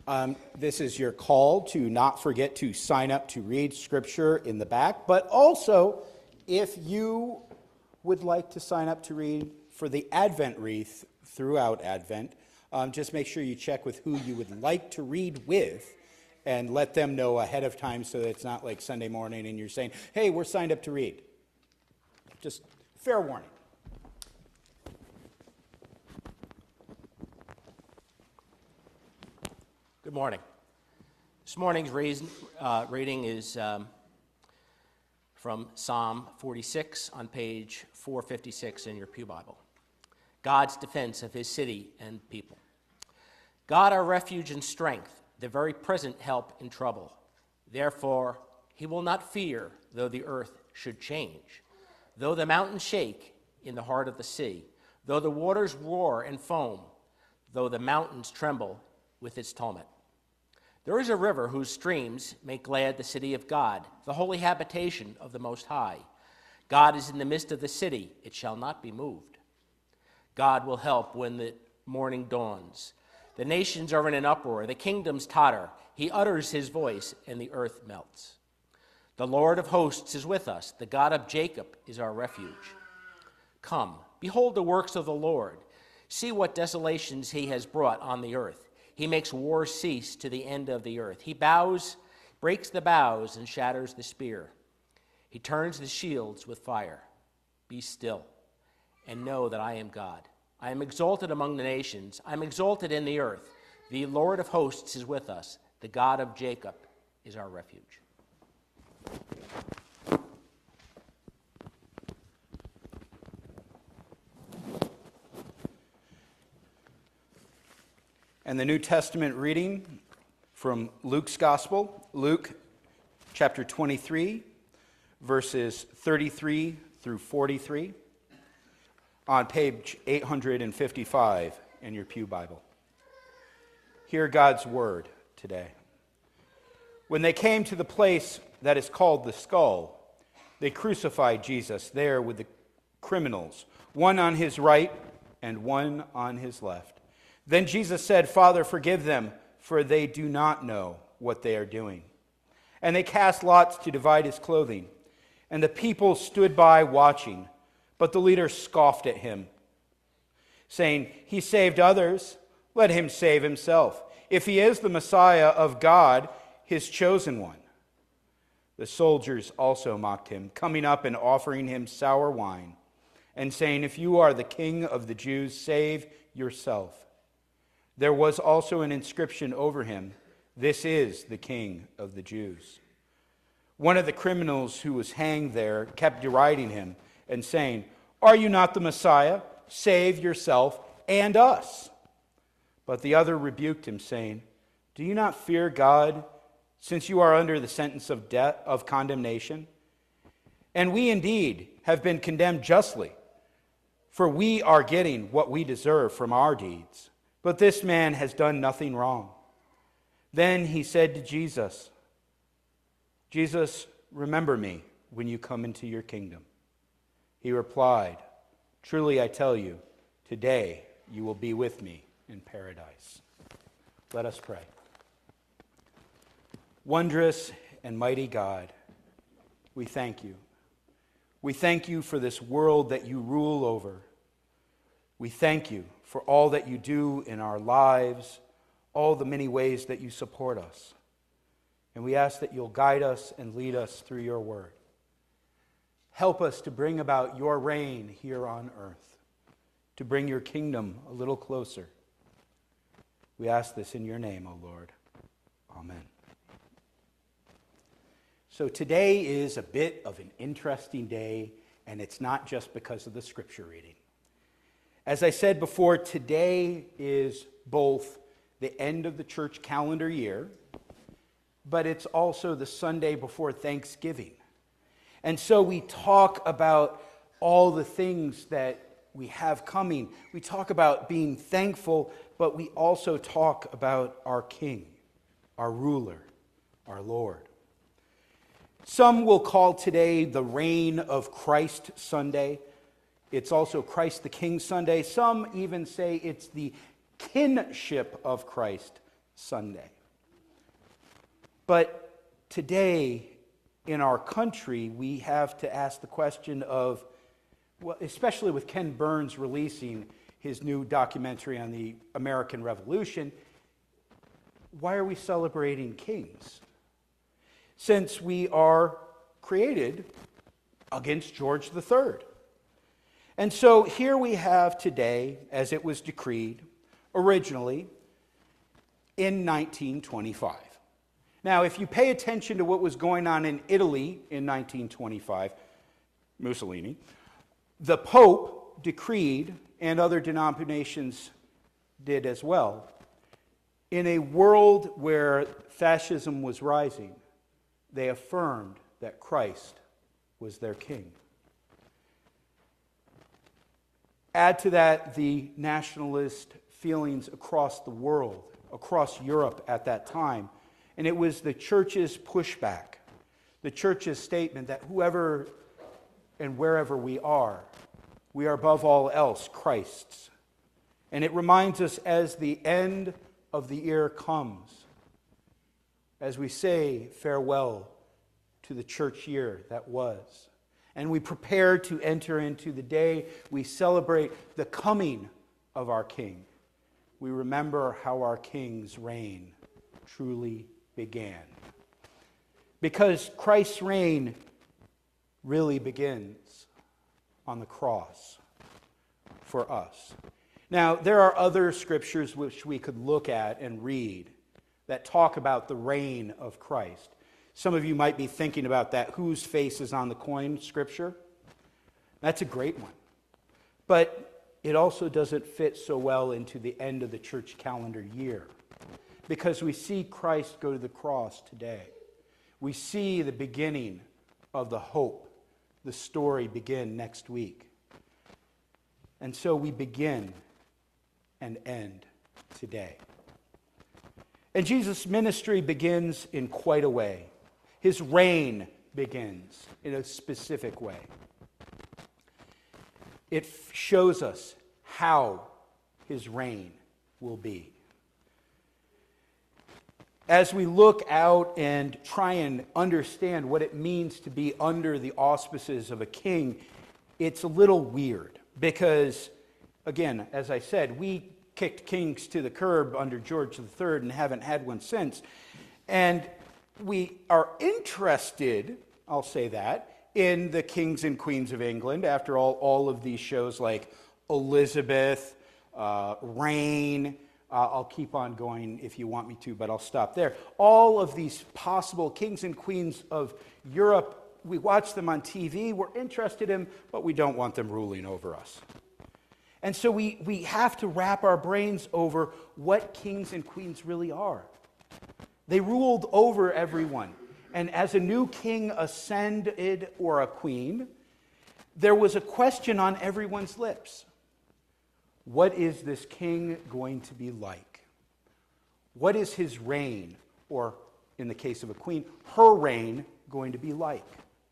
This is your call to not forget to sign up to read Scripture in the back, but also if you would like to sign up to read for the Advent wreath throughout Advent, just make sure you check with who you would like to read with and let them know ahead of time so that it's not like Sunday morning and you're saying, hey, we're signed up to read. Just fair warning. Good morning. This morning's reading is from Psalm 46 on page 456 in your Pew Bible. God's defense of his city and people. God, our refuge and strength, the very present help in trouble. Therefore, he will not fear, though the earth should change, though the mountains shake in the heart of the sea, though the waters roar and foam, though the mountains tremble with its tumult. There is a river whose streams make glad the city of God, the holy habitation of the Most High. God is in the midst of the city, it shall not be moved. God will help when the morning dawns. The nations are in an uproar, the kingdoms totter. He utters his voice, and the earth melts. The Lord of hosts is with us. The God of Jacob is our refuge. Come, behold the works of the Lord. See what desolations he has brought on the earth. He makes war cease to the end of the earth. He breaks the bows and shatters the spear. He turns the shields with fire. Be still and know that I am God. I am exalted among the nations. I am exalted in the earth. The Lord of hosts is with us. The God of Jacob is our refuge. And the New Testament reading from Luke's Gospel, Luke chapter 23, verses 33 through 43, on page 855 in your Pew Bible. Hear God's word today. When they came to the place that is called the Skull, they crucified Jesus there with the criminals, one on his right and one on his left. Then Jesus said, Father, forgive them, for they do not know what they are doing. And they cast lots to divide his clothing. And the people stood by watching, but the leader scoffed at him, saying, He saved others, let him save himself, if he is the Messiah of God, his chosen one. The soldiers also mocked him, coming up and offering him sour wine, and saying, If you are the king of the Jews, save yourself. There was also an inscription over him, This is the King of the Jews. One of the criminals who was hanged there kept deriding him and saying, Are you not the Messiah? Save yourself and us. But the other rebuked him, saying, Do you not fear God, since you are under the sentence of death, of condemnation? And we indeed have been condemned justly, for we are getting what we deserve from our deeds. But this man has done nothing wrong. Then he said to Jesus, Jesus, remember me when you come into your kingdom. He replied, Truly I tell you, today you will be with me in paradise. Let us pray. Wondrous and mighty God, we thank you. We thank you for this world that you rule over. We thank you for all that you do in our lives, all the many ways that you support us. And we ask that you'll guide us and lead us through your word. Help us to bring about your reign here on earth, to bring your kingdom a little closer. We ask this in your name, O Lord. Amen. So today is a bit of an interesting day, and it's not just because of the scripture reading. As I said before, today is both the end of the church calendar year, but it's also the Sunday before Thanksgiving. And so we talk about all the things that we have coming. We talk about being thankful, but we also talk about our King, our ruler, our Lord. Some will call today the Reign of Christ Sunday. It's also Christ the King Sunday. Some even say it's the Kinship of Christ Sunday. But today, in our country, we have to ask the question of, well, especially with Ken Burns releasing his new documentary on the American Revolution, why are we celebrating kings? Since we are created against George III. And so here we have today, as it was decreed originally in 1925. Now, if you pay attention to what was going on in Italy in 1925, Mussolini, the Pope decreed, and other denominations did as well, in a world where fascism was rising, they affirmed that Christ was their king. Add to that the nationalist feelings across the world, across Europe at that time, and it was the church's pushback, the church's statement that whoever and wherever we are above all else Christ's. And it reminds us as the end of the year comes, as we say farewell to the church year that was, and we prepare to enter into the day we celebrate the coming of our King, we remember how our King's reign truly began. Because Christ's reign really begins on the cross for us. Now, there are other scriptures which we could look at and read that talk about the reign of Christ. Some of you might be thinking about that whose face is on the coin scripture. That's a great one. But it also doesn't fit so well into the end of the church calendar year, because we see Christ go to the cross today. We see the beginning of the hope, the story begin next week. And so we begin and end today. And Jesus' ministry begins in quite a way. His reign begins in a specific way. It shows us how his reign will be. As we look out and try and understand what it means to be under the auspices of a king, it's a little weird because, again, as I said, we kicked kings to the curb under George III and haven't had one since. And we are interested, I'll say that, in the kings and queens of England. After all of these shows like Elizabeth, Reign, I'll keep on going if you want me to, but I'll stop there. All of these possible kings and queens of Europe, we watch them on TV, we're interested in, but we don't want them ruling over us. And so we have to wrap our brains over what kings and queens really are. They ruled over everyone. And as a new king ascended, or a queen, there was a question on everyone's lips. What is this king going to be like? What is his reign, or in the case of a queen, her reign going to be like?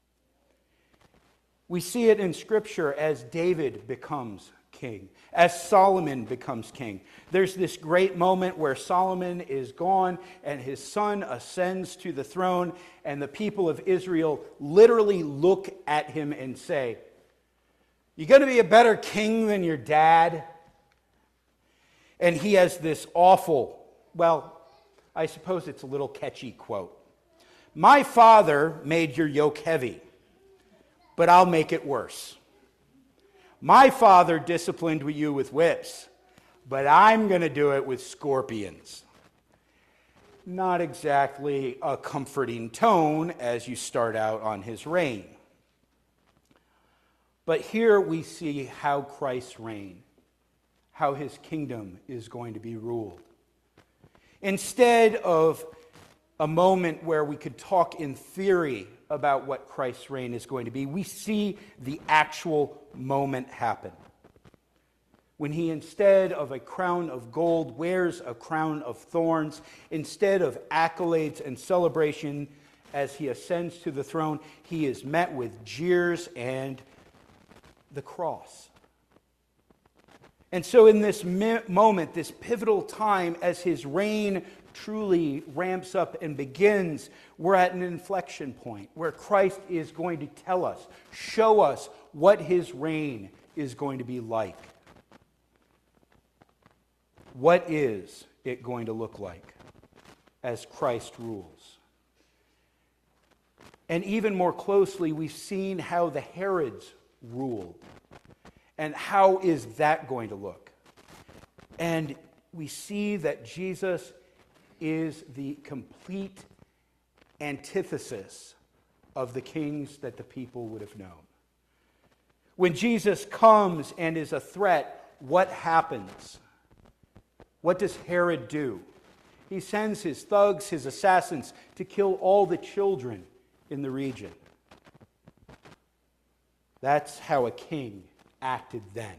We see it in Scripture as David becomes king, as Solomon becomes king. There's this great moment where Solomon is gone and his son ascends to the throne, and the people of Israel literally look at him and say, "You going to be a better king than your dad?" And he has this awful, well, I suppose it's a little catchy quote. "My father made your yoke heavy, but I'll make it worse. My father disciplined you with whips, but I'm going to do it with scorpions." Not exactly a comforting tone as you start out on his reign. But here we see how Christ's reign, how his kingdom is going to be ruled. Instead of a moment where we could talk in theory about what Christ's reign is going to be, we see the actual moment happen. When he, instead of a crown of gold, wears a crown of thorns, instead of accolades and celebration as he ascends to the throne, he is met with jeers and the cross. And so in this moment, this pivotal time as his reign truly ramps up and begins, we're at an inflection point where Christ is going to tell us, show us what his reign is going to be like. What is it going to look like as Christ rules? And even more closely, we've seen how the Herods ruled. And how is that going to look? And we see that Jesus is the complete antithesis of the kings that the people would have known. When Jesus comes and is a threat, what happens? What does Herod do? He sends his thugs, his assassins, to kill all the children in the region. That's how a king acted then.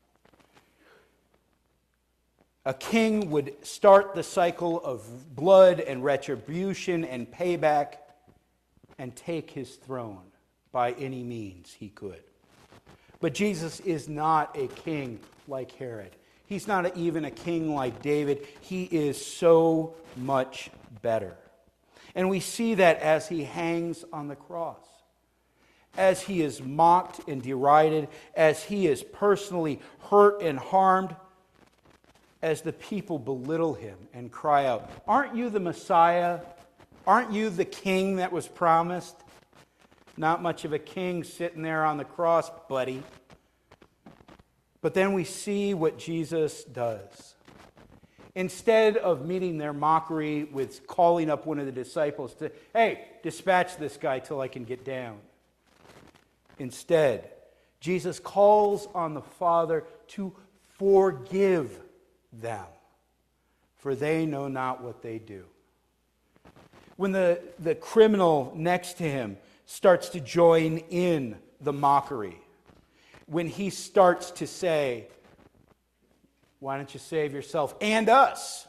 A king would start the cycle of blood and retribution and payback and take his throne by any means he could. But Jesus is not a king like Herod. He's not even a king like David. He is so much better. And we see that as he hangs on the cross, as he is mocked and derided, as he is personally hurt and harmed, as the people belittle him and cry out, "Aren't you the Messiah? Aren't you the king that was promised?" Not much of a king sitting there on the cross, buddy. But then we see what Jesus does. Instead of meeting their mockery with calling up one of the disciples to, "Hey, dispatch this guy till I can get down." Instead, Jesus calls on the Father to forgive them, for they know not what they do. When the criminal next to him starts to join in the mockery, when he starts to say, "Why don't you save yourself and us?"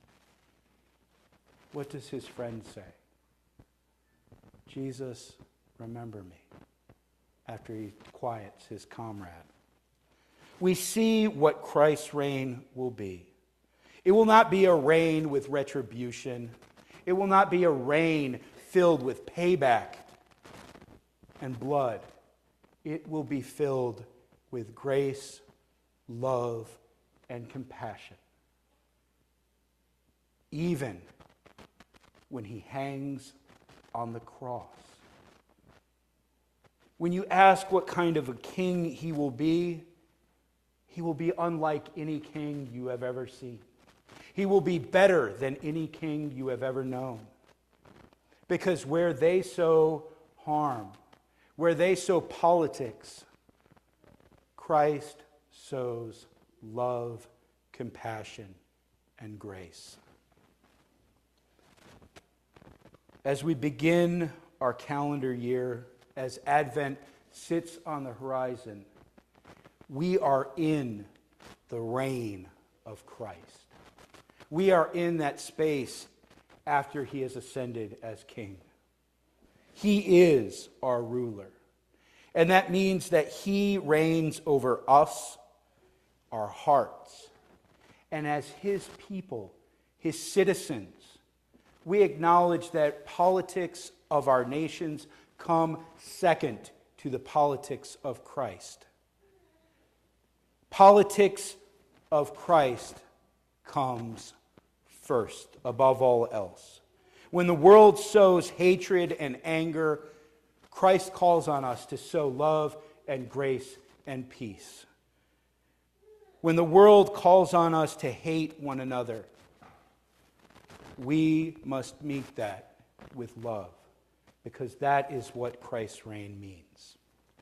What does his friend say? "Jesus, remember me," after he quiets his comrade. We see what Christ's reign will be. It will not be a reign with retribution. It will not be a reign filled with payback and blood. It will be filled with grace, love, and compassion. Even when he hangs on the cross. When you ask what kind of a king he will be unlike any king you have ever seen. He will be better than any king you have ever known. Because where they sow harm, where they sow politics, Christ sows love, compassion, and grace. As we begin our calendar year, as Advent sits on the horizon, we are in the reign of Christ. We are in that space after he has ascended as king. He is our ruler. And that means that he reigns over us, our hearts. And as his people, his citizens, we acknowledge that politics of our nations come second to the politics of Christ. Politics of Christ comes first, above all else. When the world sows hatred and anger, Christ calls on us to sow love and grace and peace. When the world calls on us to hate one another, we must meet that with love, because that is what Christ's reign means.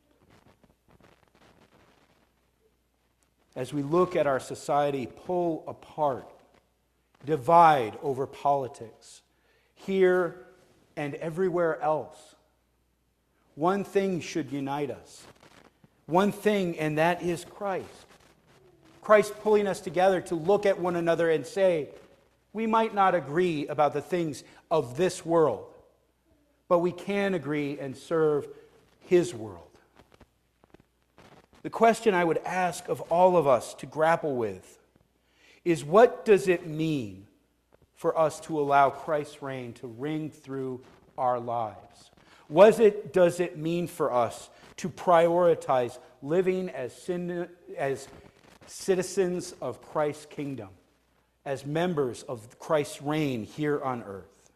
As we look at our society pull apart, divide over politics, here and everywhere else, one thing should unite us. One thing, and that is Christ. Christ pulling us together to look at one another and say, we might not agree about the things of this world, but we can agree and serve his world. The question I would ask of all of us to grapple with is, what does it mean for us to allow Christ's reign to ring through our lives? Does it mean for us to prioritize living as citizens of Christ's kingdom, as members of Christ's reign here on earth?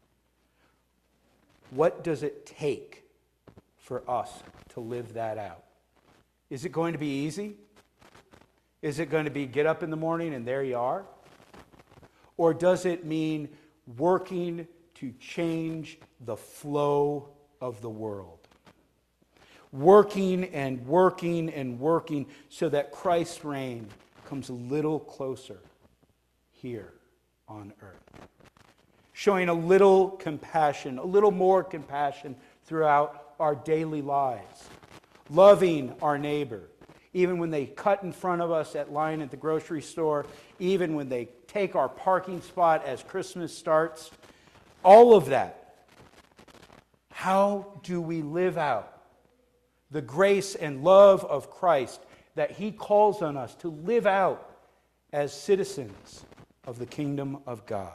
What does it take for us to live that out? Is it going to be easy? Is it going to be get up in the morning and there you are? Or does it mean working to change the flow of the world? Working and working and working so that Christ's reign comes a little closer here on earth. Showing a little compassion, a little more compassion throughout our daily lives. Loving our neighbor, even when they cut in front of us at line at the grocery store, even when they take our parking spot as Christmas starts. All of that. How do we live out the grace and love of Christ that He calls on us to live out as citizens of the kingdom of God?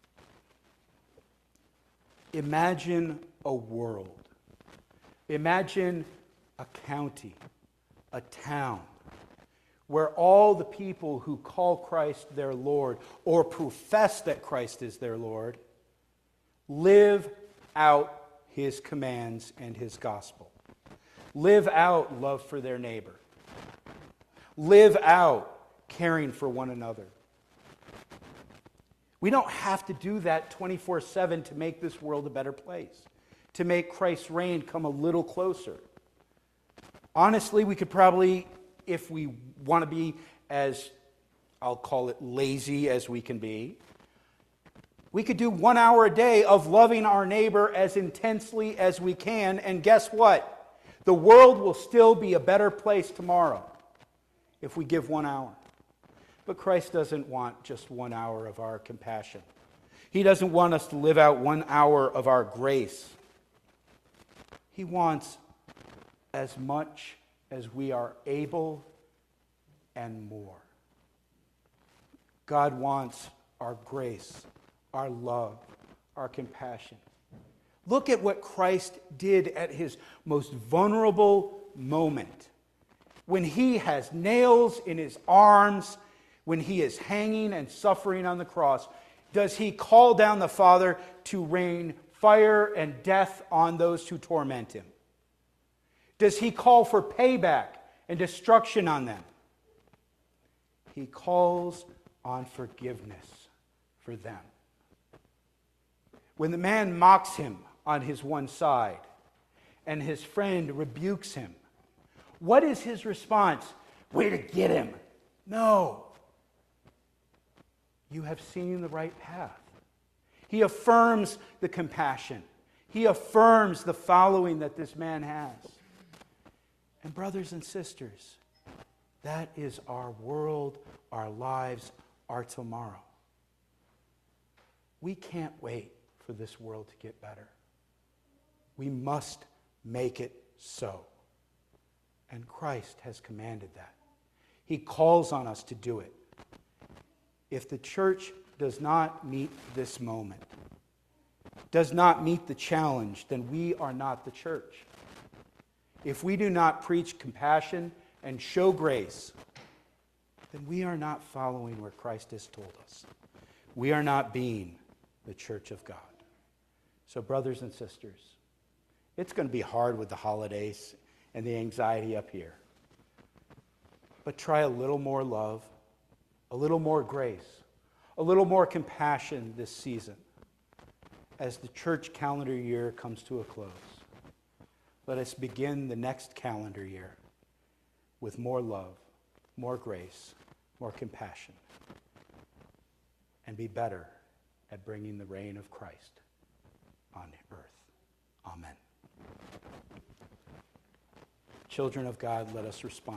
Imagine a world. Imagine a county, a town, where all the people who call Christ their Lord or profess that Christ is their Lord live out His commands and His gospel. Live out love for their neighbor. Live out caring for one another. We don't have to do that 24/7 to make this world a better place, to make Christ's reign come a little closer. Honestly, we could probably, if we want to be as, I'll call it lazy as we can be, we could do 1 hour a day of loving our neighbor as intensely as we can, and guess what? The world will still be a better place tomorrow if we give 1 hour. But Christ doesn't want just 1 hour of our compassion. He doesn't want us to live out 1 hour of our grace. He wants as much as we are able and more. God wants our grace, our love, our compassion. Look at what Christ did at His most vulnerable moment. When He has nails in His arms, when He is hanging and suffering on the cross, does He call down the Father to rain fire and death on those who torment Him? Does He call for payback and destruction on them? He calls on forgiveness for them. When the man mocks Him on his one side and his friend rebukes him, what is his response? Way to get him. No. You have seen the right path. He affirms the compassion. He affirms the following that this man has. And brothers and sisters, that is our world, our lives, our tomorrow. We can't wait for this world to get better. We must make it so. And Christ has commanded that. He calls on us to do it. If the church does not meet this moment, does not meet the challenge, then we are not the church. If we do not preach compassion and show grace, then we are not following where Christ has told us. We are not being the church of God. So, brothers and sisters, it's going to be hard with the holidays and the anxiety up here. But try a little more love, a little more grace, a little more compassion this season as the church calendar year comes to a close. Let us begin the next calendar year with more love, more grace, more compassion, and be better at bringing the reign of Christ on earth. Amen. Children of God, let us respond.